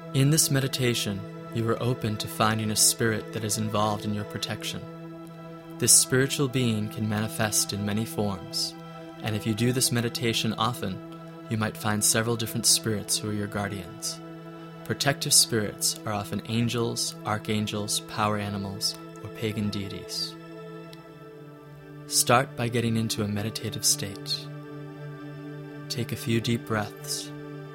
In this meditation, you are open to finding a spirit that is involved in your protection. This spiritual being can manifest in many forms, and if you do this meditation often, you might find several different spirits who are your guardians. Protective spirits are often angels, archangels, power animals, or pagan deities. Start by getting into a meditative state. Take a few deep breaths.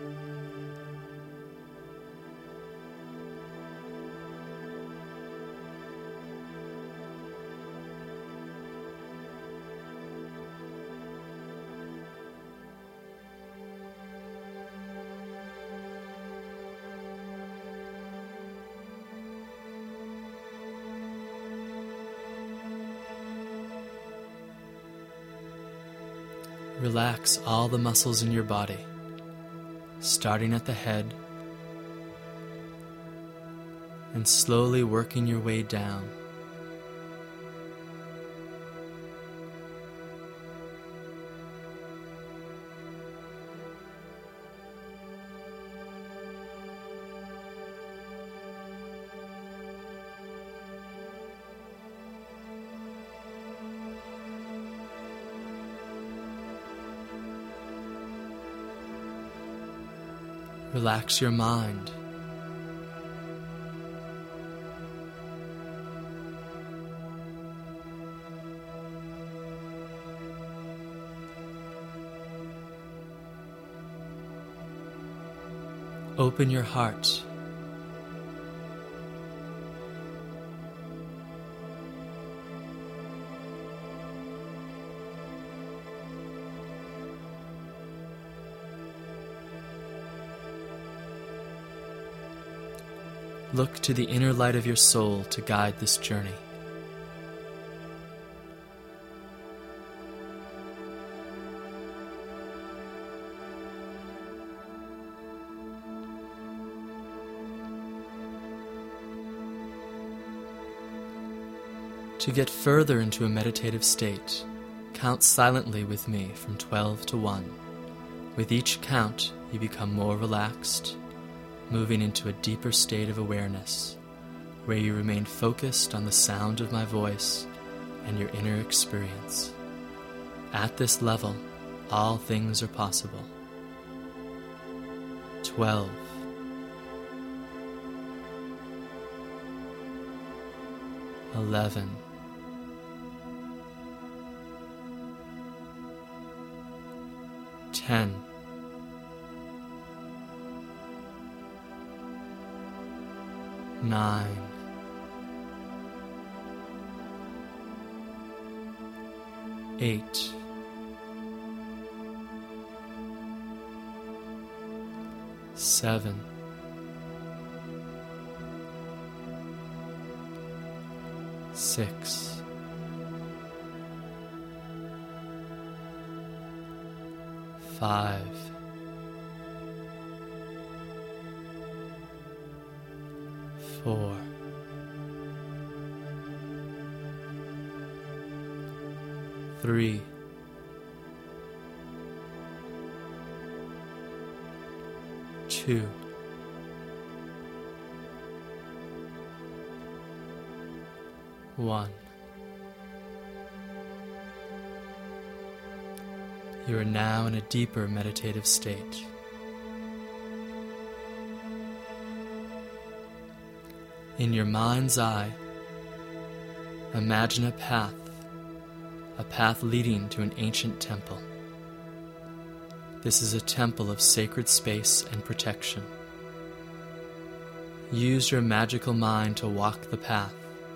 Relax all the muscles in your body, starting at the head and slowly working your way down. Relax your mind. Open your heart. Look to the inner light of your soul to guide this journey. To get further into a meditative state, count silently with me from 12 to 1. With each count, you become more relaxed, moving into a deeper state of awareness, where you remain focused on the sound of my voice and your inner experience. At this level, all things are possible. 12. 11. 10. 9. 8. 7. 6. 5. 4. 3. 2. 1. You are now in a deeper meditative state. In your mind's eye, imagine a path leading to an ancient temple. This is a temple of sacred space and protection. Use your magical mind to walk the path.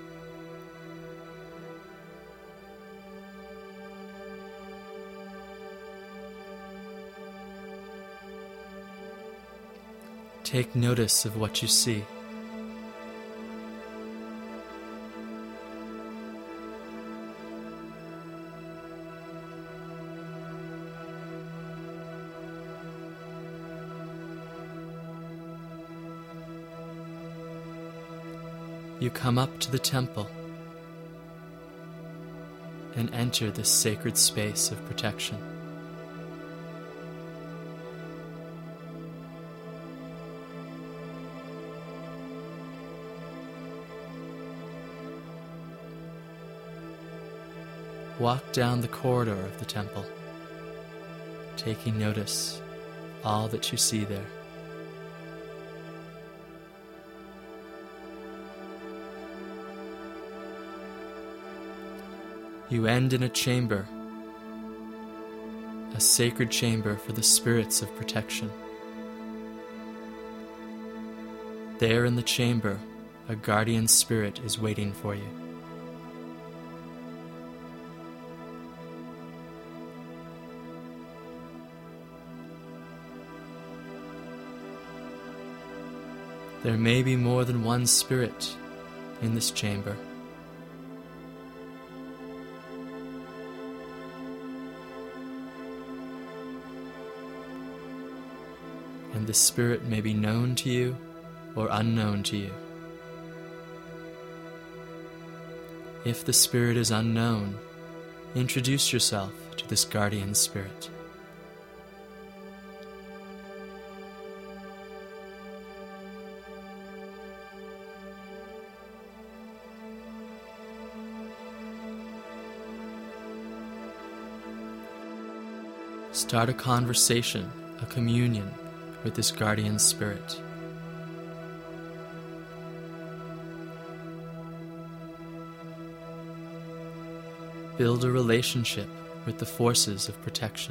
Take notice of what you see. You come up to the temple and enter this sacred space of protection. Walk down the corridor of the temple, taking notice of all that you see there. You end in a chamber, a sacred chamber for the spirits of protection. There in the chamber, a guardian spirit is waiting for you. There may be more than one spirit in this chamber. And the spirit may be known to you or unknown to you. If the spirit is unknown, introduce yourself to this guardian spirit. Start a conversation, a communion with this guardian spirit. Build a relationship with the forces of protection.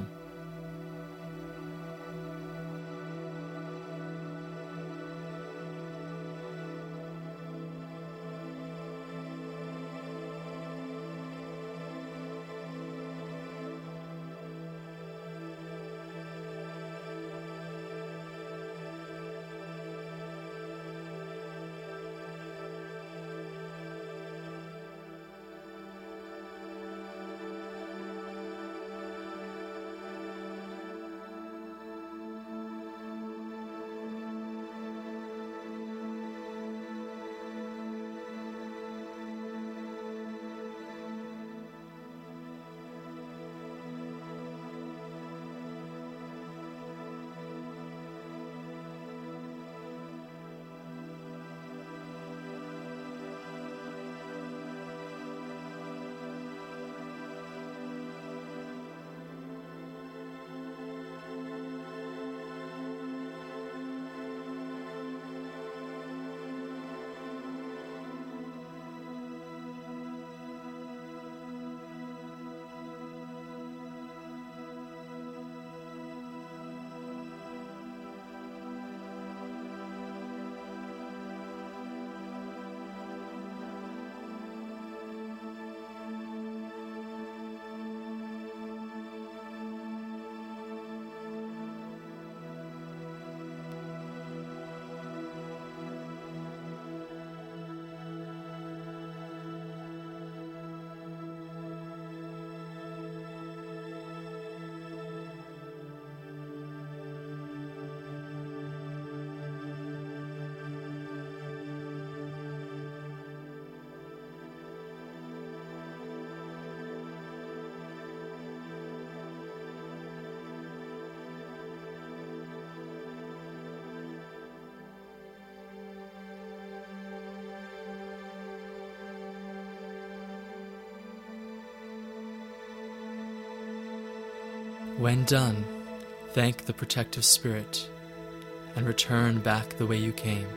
When done, thank the protective spirit and return back the way you came,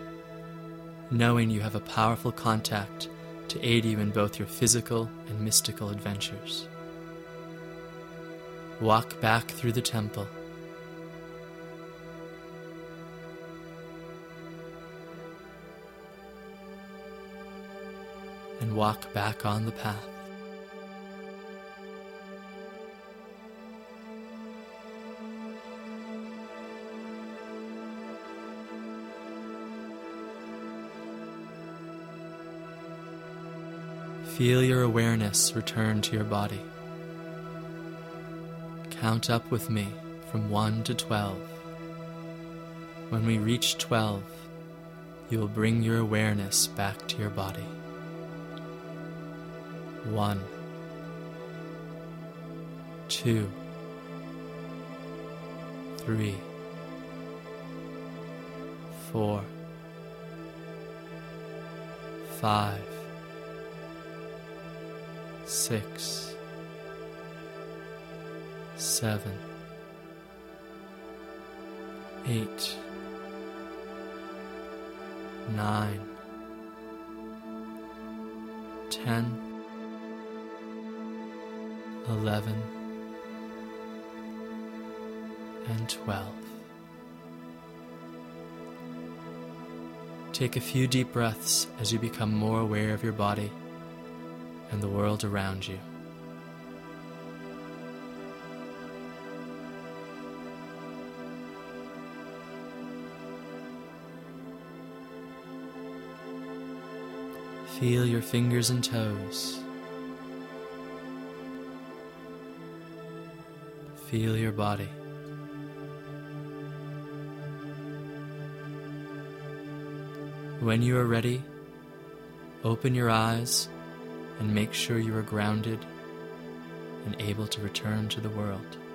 knowing you have a powerful contact to aid you in both your physical and mystical adventures. Walk back through the temple. And walk back on the path. Feel your awareness return to your body. Count up with me from 1 to 12. When we reach 12, you will bring your awareness back to your body. 1, 2, 3, 4, 5, 6, 7, 8, 9, 10, 11, and 12. Take a few deep breaths as you become more aware of your body and the world around you. Feel your fingers and toes. Feel your body. When you are ready, open your eyes and make sure you are grounded and able to return to the world.